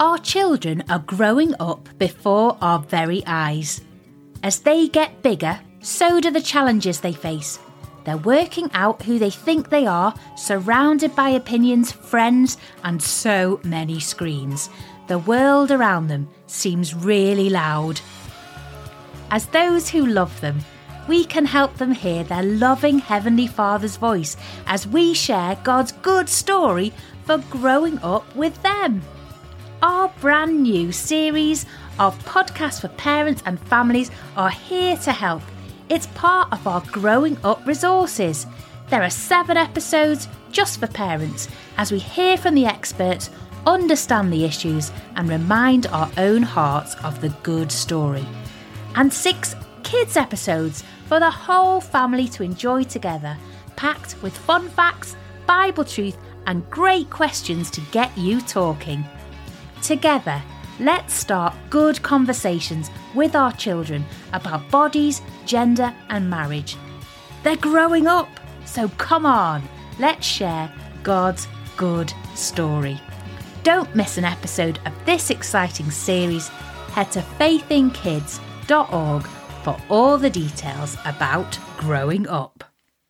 Our children are growing up before our very eyes. As they get bigger, so do the challenges they face. They're working out who they think they are, surrounded by opinions, friends, and so many screens. The world around them seems really loud. As those who love them, we can help them hear their loving Heavenly Father's voice as we share God's good story for growing up with them. Our brand new series of podcasts for parents and families are here to help. It's part of our Growing Up resources. There are 7 episodes just for parents as we hear from the experts, understand the issues and remind our own hearts of the good story. And 6 kids episodes for the whole family to enjoy together, packed with fun facts, Bible truth and great questions to get you talking. Together, let's start good conversations with our children about bodies, gender and marriage. They're growing up, so come on, let's share God's good story. Don't miss an episode of this exciting series. Head to faithinkids.org for all the details about growing up.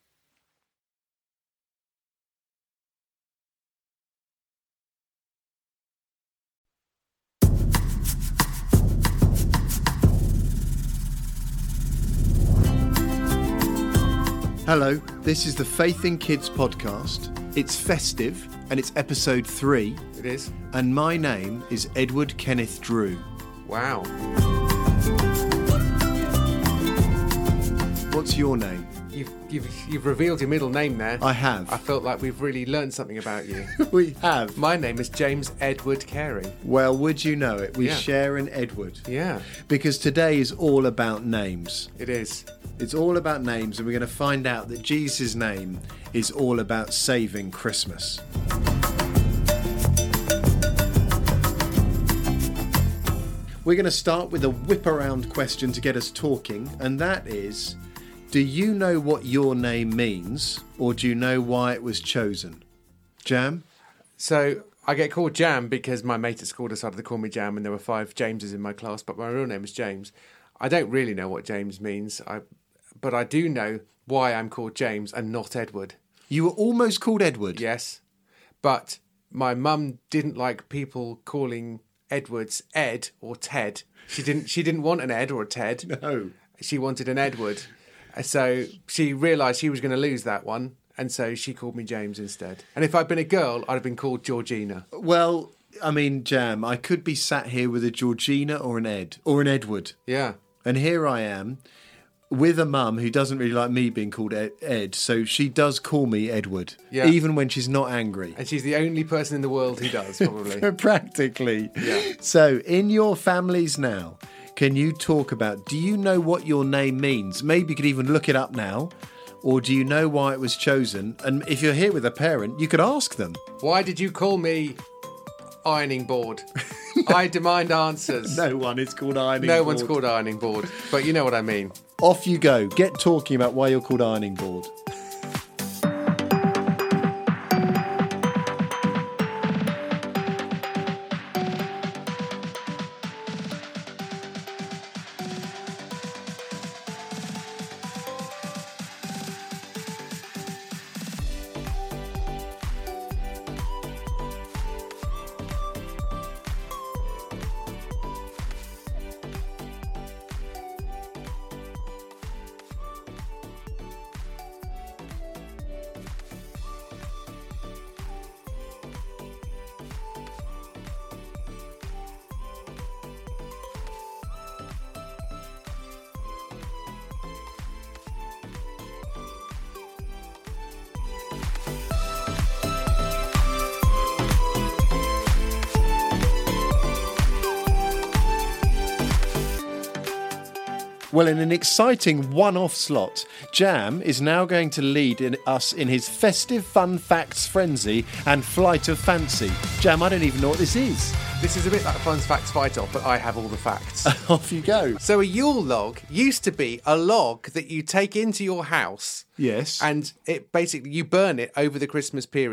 Hello, this is the Faith in Kids podcast. It's festive and it's episode 3. It is. And my name is Edward Kenneth Drew. Wow. What's your name? You've revealed your middle name there. I have. I felt like we've really learned something about you. We have. My name is James Edward Carey. Well, would you know it? We Yeah. share an Edward. Yeah, Because today is all about names. it is. It's all about names, and we're going to find out that Jesus' name is all about saving Christmas. We're going to start with a whip around question to get us talking, and that is, do you know what your name means, or do you know why it was chosen? Jam? So I get called Jam because my mate at school decided to call me Jam, and there were 5 Jameses in my class, but my real name is James. I don't really know what James means, but I do know why I'm called James and not Edward. You were almost called Edward. Yes, but my mum didn't like people calling Edwards Ed or Ted. She didn't want an Ed or a Ted. No. She wanted an Edward. So she realised she was going to lose that one, and so she called me James instead. And if I'd been a girl, I'd have been called Georgina. Well, I mean, Jam, I could be sat here with a Georgina or an Ed or an Edward. Yeah. And here I am with a mum who doesn't really like me being called Ed, so she does call me Edward, even when she's not angry. And she's the only person in the world who does, probably. Practically. Yeah. So, in your families now, can you talk about, do you know what your name means? Maybe you could even look it up now. Or do you know why it was chosen? And if you're here with a parent, you could ask them. Why did you call me ironing board? I demand answers. No one is called ironing No board. one's called ironing board, but you know what I mean. Off you go. Get talking about why you're called ironing board. Well, in an exciting one-off slot, Jam is now going to lead us in his festive fun facts frenzy and flight of fancy. Jam, I don't even know what this is. This is a bit like Fun Facts Fight Off, but I have all the facts. Off you go. So a Yule log used to be a log that you take into your house. Yes. And it basically, you burn it over the Christmas period.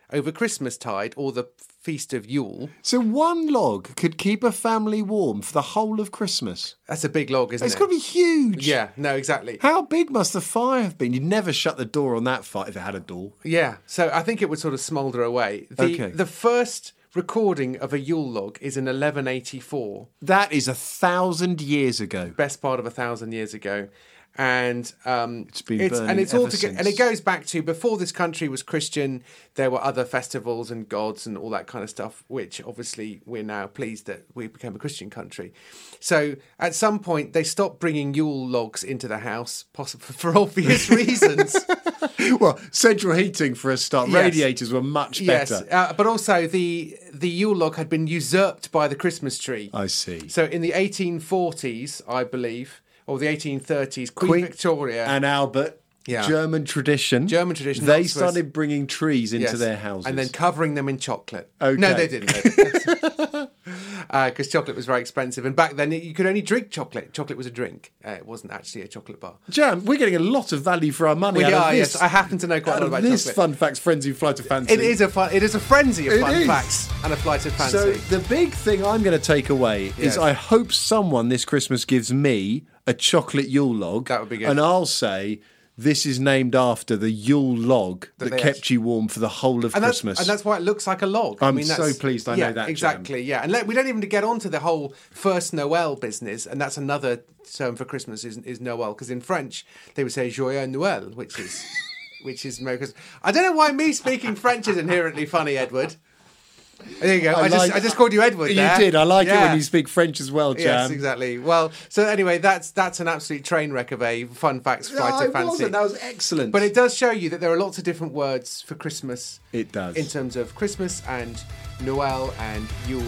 over Christmastide or the Feast of Yule. So one log could keep a family warm for the whole of Christmas. That's a big log, isn't It's it? got to be huge. Yeah, no, exactly. How big must the fire have been? You'd never shut the door on that fire if it had a door. Yeah, so I think it would sort of smoulder away. The first recording of a Yule log is in 1184. That is 1,000 years ago. Best part of 1,000 years ago. And It's been burning ever since. and it goes back to before this country was Christian. There were other festivals and gods and all that kind of stuff, which obviously we're now pleased that we became a Christian country. So at some point they stopped bringing Yule logs into the house, possibly for obvious reasons. Well, central heating for a start. Yes. Radiators were much better. Yes, but also the Yule log had been usurped by the Christmas tree. I see. So in the 1840s, I believe, or the 1830s, Queen Victoria and Albert, German tradition. They Oxford. started bringing trees into their houses. And then covering them in chocolate. Okay. No, they didn't. Because chocolate was very expensive. And back then, you could only drink chocolate. Chocolate was a drink. It wasn't actually a chocolate bar. Jam, we're getting a lot of value for our money out of this. Yes. I happen to know quite a lot about this chocolate. Fun Facts Frenzy Flight of Fancy. It is a frenzy of It fun is. facts and a flight of fancy. So the big thing I'm going to take away Yes. is I hope someone this Christmas gives me a chocolate Yule log. That would be good. And I'll say this is named after the Yule log that they kept you warm for the whole of Christmas. And that's why it looks like a log. I'm so pleased I know that, Jam. Exactly, yeah. And we don't even get onto the whole first Noel business, and that's another term for Christmas is Noel, because in French they would say Joyeux Noël, which is Merry Christmas. I don't know why me speaking French is inherently funny, Edward. There you go. I just called you Edward there. You did. I like it when you speak French as well, Jam. Yes, exactly. Well, so anyway, that's an absolute train wreck of a fun facts flight of fancy. Wasn't. That was excellent. But it does show you that there are lots of different words for Christmas. It does. In terms of Christmas and Noel and Yule.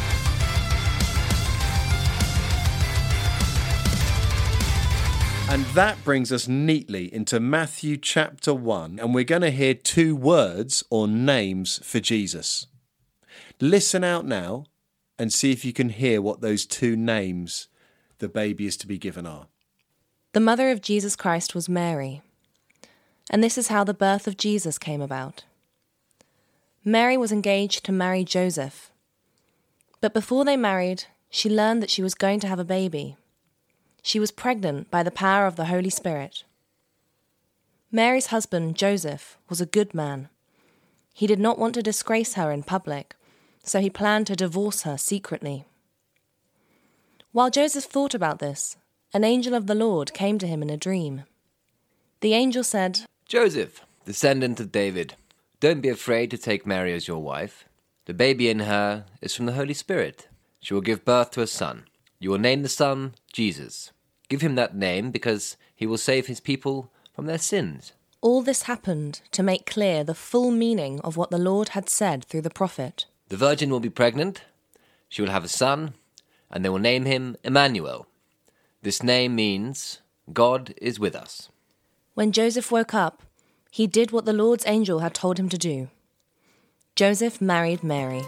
And that brings us neatly into Matthew chapter 1, and we're going to hear two words or names for Jesus. Listen out now and see if you can hear what those two names the baby is to be given are. The mother of Jesus Christ was Mary, and this is how the birth of Jesus came about. Mary was engaged to marry Joseph, but before they married, she learned that she was going to have a baby. She was pregnant by the power of the Holy Spirit. Mary's husband, Joseph, was a good man. He did not want to disgrace her in public, so he planned to divorce her secretly. While Joseph thought about this, an angel of the Lord came to him in a dream. The angel said, Joseph, descendant of David, don't be afraid to take Mary as your wife. The baby in her is from the Holy Spirit. She will give birth to a son. You will name the son Jesus. Give him that name because he will save his people from their sins. All this happened to make clear the full meaning of what the Lord had said through the prophet. The virgin will be pregnant. She will have a son, and they will name him Emmanuel. This name means God is with us. When Joseph woke up, he did what the Lord's angel had told him to do. Joseph married Mary.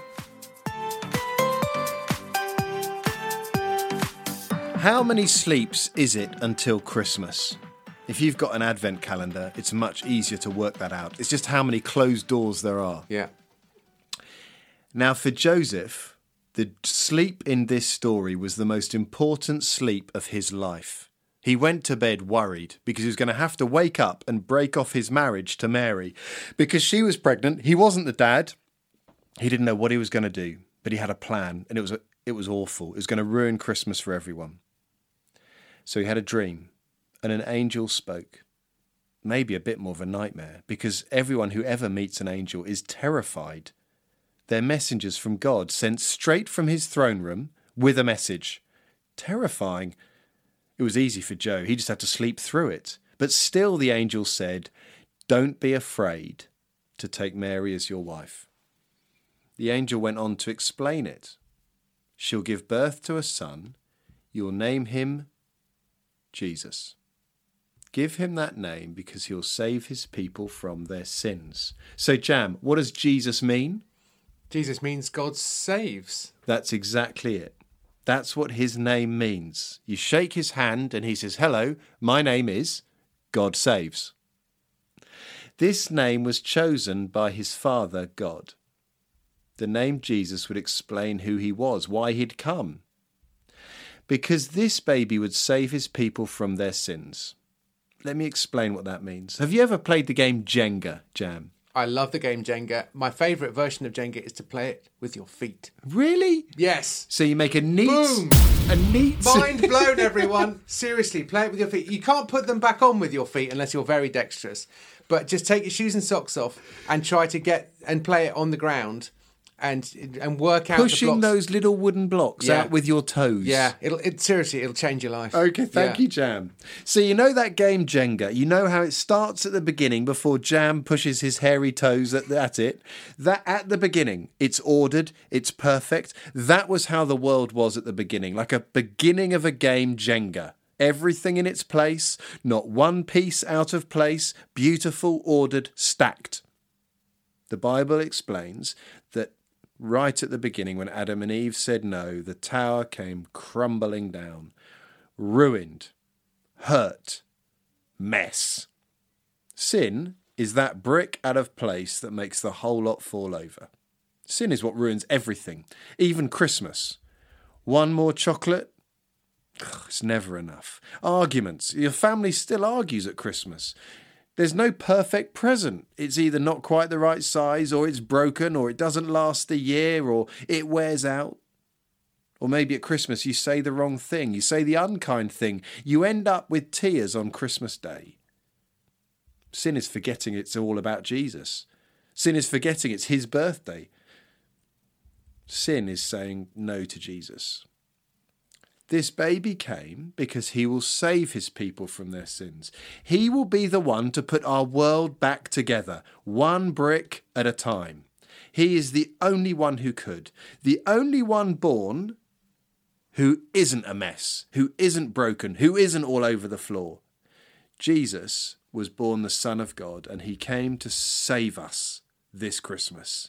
How many sleeps is it until Christmas? If you've got an advent calendar, it's much easier to work that out. It's just how many closed doors there are. Yeah. Now, for Joseph, the sleep in this story was the most important sleep of his life. He went to bed worried because he was going to have to wake up and break off his marriage to Mary. Because she was pregnant, he wasn't the dad. He didn't know what he was going to do, but he had a plan, and it was awful. It was going to ruin Christmas for everyone. So he had a dream, and an angel spoke. Maybe a bit more of a nightmare, because everyone who ever meets an angel is terrified. They're messengers from God, sent straight from his throne room with a message. Terrifying. It was easy for Joe. He just had to sleep through it. But still the angel said, don't be afraid to take Mary as your wife. The angel went on to explain it. She'll give birth to a son. You'll name him Jesus. Give him that name because he'll save his people from their sins. So, Jam, what does Jesus mean? Jesus means God saves. That's exactly it. That's what his name means. You shake his hand and he says, hello, my name is God Saves. This name was chosen by his Father, God. The name Jesus would explain who he was, why he'd come. Because this baby would save his people from their sins. Let me explain what that means. Have you ever played the game Jenga, Jam? I love the game Jenga. My favourite version of Jenga is to play it with your feet. Really? Yes. So you make a neat... Boom! Mind blown, everyone. Seriously, play it with your feet. You can't put them back on with your feet unless you're very dexterous. But just take your shoes and socks off and try to get and play it on the ground and work out pushing the blocks. those little wooden blocks out with your toes. Yeah, it'll change your life. Okay, thank you, Jam. So you know that game Jenga. You know how it starts at the beginning before Jam pushes his hairy toes at it. That at the beginning, it's ordered, it's perfect. That was how the world was at the beginning, like a beginning of a game Jenga. Everything in its place, not one piece out of place, beautiful, ordered, stacked. The Bible explains that right at the beginning, when Adam and Eve said no, the tower came crumbling down. Ruined, hurt, mess. Sin is that brick out of place that makes the whole lot fall over. Sin is what ruins everything, even Christmas. One more chocolate? It's never enough. Arguments. Your family still argues at Christmas. There's no perfect present. It's either not quite the right size, or it's broken, or it doesn't last a year, or it wears out. Or maybe at Christmas you say the wrong thing. You say the unkind thing. You end up with tears on Christmas Day. Sin is forgetting it's all about Jesus. Sin is forgetting it's his birthday. Sin is saying no to Jesus. This baby came because he will save his people from their sins. He will be the one to put our world back together, one brick at a time. He is the only one who could, the only one born who isn't a mess, who isn't broken, who isn't all over the floor. Jesus was born the Son of God, and he came to save us this Christmas.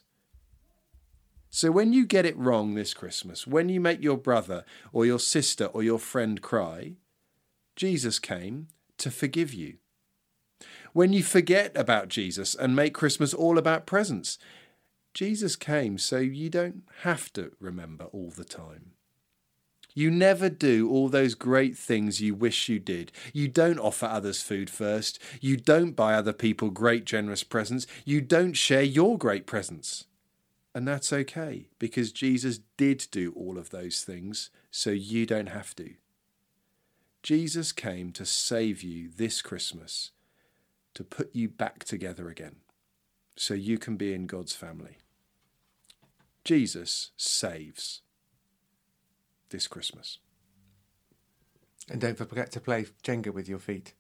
So when you get it wrong this Christmas, when you make your brother or your sister or your friend cry, Jesus came to forgive you. When you forget about Jesus and make Christmas all about presents, Jesus came so you don't have to remember all the time. You never do all those great things you wish you did. You don't offer others food first. You don't buy other people great generous presents. You don't share your great presents. And that's okay, because Jesus did do all of those things, so you don't have to. Jesus came to save you this Christmas, to put you back together again, so you can be in God's family. Jesus saves this Christmas. And don't forget to play Jenga with your feet.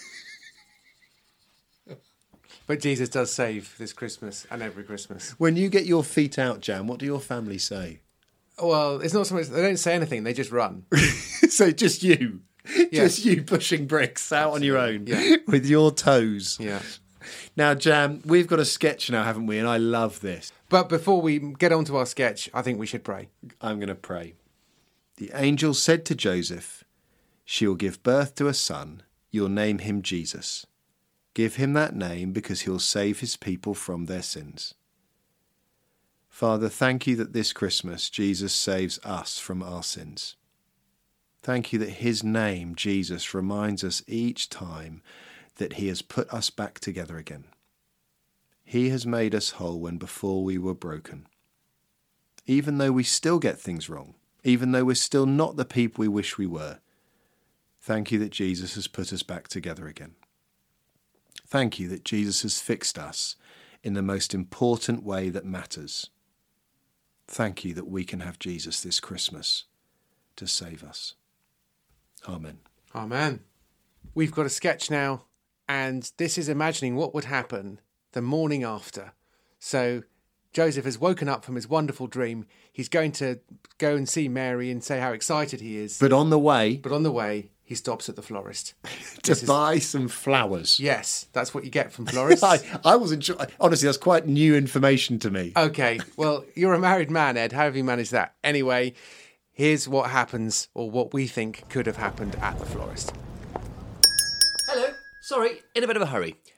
But Jesus does save this Christmas and every Christmas. When you get your feet out, Jan, what do your family say? Well, it's not so much, they don't say anything, they just run. So just you. Yeah. Just you pushing bricks out on your own Yeah. with your toes. Yeah. Now, Jan, we've got a sketch now, haven't we? And I love this. But before we get on to our sketch, I think we should pray. I'm going to pray. The angel said to Joseph, "She will give birth to a son. You'll name him Jesus. Give him that name because he'll save his people from their sins." Father, thank you that this Christmas Jesus saves us from our sins. Thank you that his name, Jesus, reminds us each time that he has put us back together again. He has made us whole when before we were broken. Even though we still get things wrong, even though we're still not the people we wish we were, thank you that Jesus has put us back together again. Thank you that Jesus has fixed us in the most important way that matters. Thank you that we can have Jesus this Christmas to save us. Amen. Amen. We've got a sketch now, and this is imagining what would happen the morning after. So Joseph has woken up from his wonderful dream. He's going to go and see Mary and say how excited he is. But on the way, he stops at the florist. to buy some flowers. Yes, that's what you get from florists. I wasn't sure. Honestly, that's quite new information to me. Okay, well, you're a married man, Ed. How have you managed that? Anyway, here's what happens, or what we think could have happened at the florist. Hello. Sorry, in a bit of a hurry.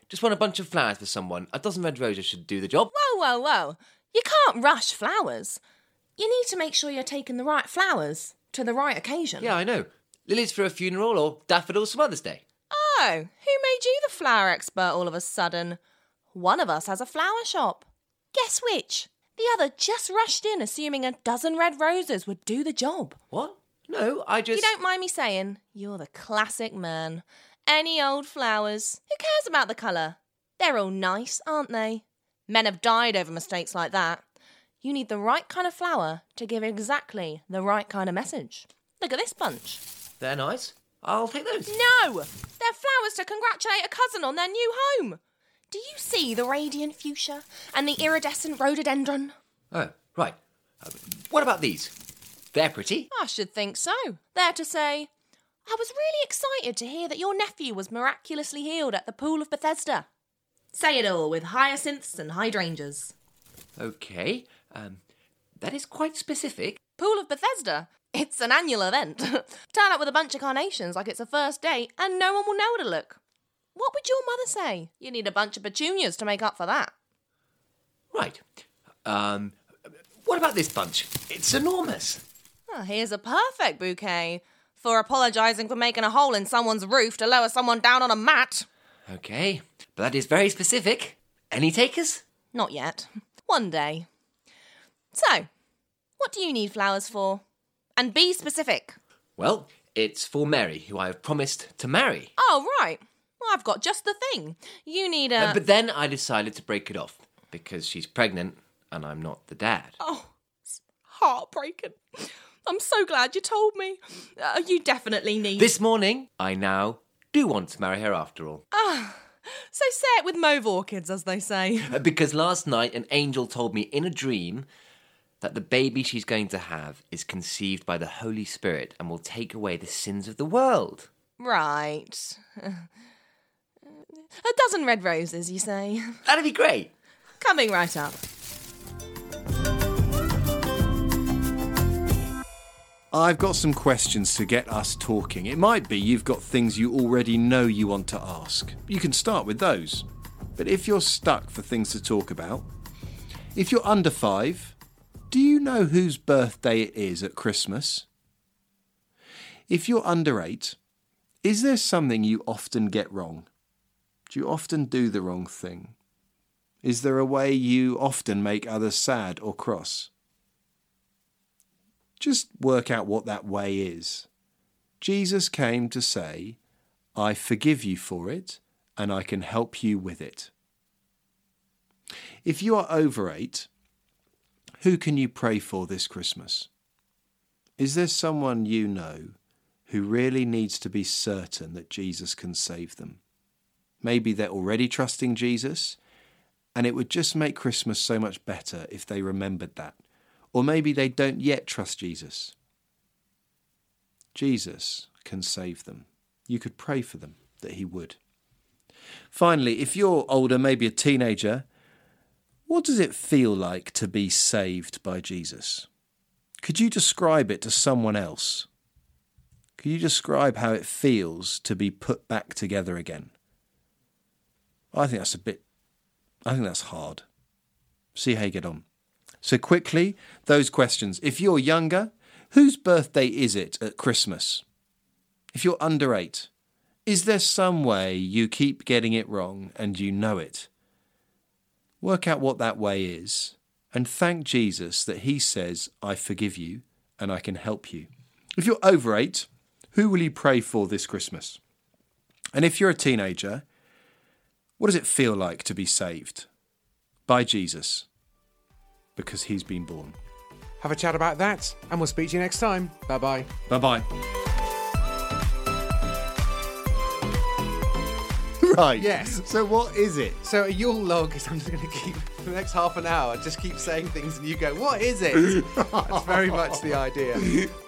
Just want a bunch of flowers for someone. A dozen red roses should do the job. Whoa. You can't rush flowers. You need to make sure you're taking the right flowers to the right occasion. Yeah, I know. Lilies for a funeral or daffodils for Mother's Day. Oh, who made you the flower expert all of a sudden? One of us has a flower shop. Guess which? The other just rushed in assuming a dozen red roses would do the job. What? No, I just... You don't mind me saying, you're the classic man. Any old flowers. Who cares about the colour? They're all nice, aren't they? Men have died over mistakes like that. You need the right kind of flower to give exactly the right kind of message. Look at this bunch. They're nice. I'll take those. No! They're flowers to congratulate a cousin on their new home. Do you see the radiant fuchsia and the iridescent rhododendron? Oh, right. What about these? They're pretty. I should think so. They're to say, I was really excited to hear that your nephew was miraculously healed at the Pool of Bethesda. Say it all with hyacinths and hydrangeas. Okay. That is quite specific. Pool of Bethesda? It's an annual event. Turn up with a bunch of carnations like it's a first date and no one will know how to look. What would your mother say? You need a bunch of petunias to make up for that. Right. What about this bunch? It's enormous. Oh, here's a perfect bouquet for apologising for making a hole in someone's roof to lower someone down on a mat. Okay, but that is very specific. Any takers? Not yet. One day. So, what do you need flowers for? And be specific. Well, it's for Mary, who I have promised to marry. Oh, right. Well, I've got just the thing. You need a... But then I decided to break it off, because she's pregnant and I'm not the dad. Oh, it's heartbreaking. I'm so glad you told me. You definitely need... This morning, I now do want to marry her after all. So say it with mauve orchids, as they say. Because last night an angel told me in a dream that the baby she's going to have is conceived by the Holy Spirit and will take away the sins of the world. Right. A dozen red roses, you say? That'd be great. Coming right up. I've got some questions to get us talking. It might be you've got things you already know you want to ask. You can start with those. But if you're stuck for things to talk about, if you're under 5, do you know whose birthday it is at Christmas? If you're under 8, is there something you often get wrong? Do you often do the wrong thing? Is there a way you often make others sad or cross? Just work out what that way is. Jesus came to say, I forgive you for it, and I can help you with it. If you are over 8, who can you pray for this Christmas? Is there someone you know who really needs to be certain that Jesus can save them? Maybe they're already trusting Jesus, and it would just make Christmas so much better if they remembered that. Or maybe they don't yet trust Jesus. Jesus can save them. You could pray for them that he would. Finally, if you're older, maybe a teenager, what does it feel like to be saved by Jesus? Could you describe it to someone else? Could you describe how it feels to be put back together again? I think that's hard. See how you get on. So quickly, those questions. If you're younger, whose birthday is it at Christmas? If you're under 8, is there some way you keep getting it wrong and you know it? Work out what that way is and thank Jesus that he says, I forgive you and I can help you. If you're over 8, who will you pray for this Christmas? And if you're a teenager, what does it feel like to be saved by Jesus? Because he's been born. Have a chat about that, and we'll speak to you next time. Bye-bye. Bye-bye. Right. Yes. So what is it? So a Yule log is I'm just going to keep, for the next half an hour, just keep saying things and you go, what is it? That's very much the idea.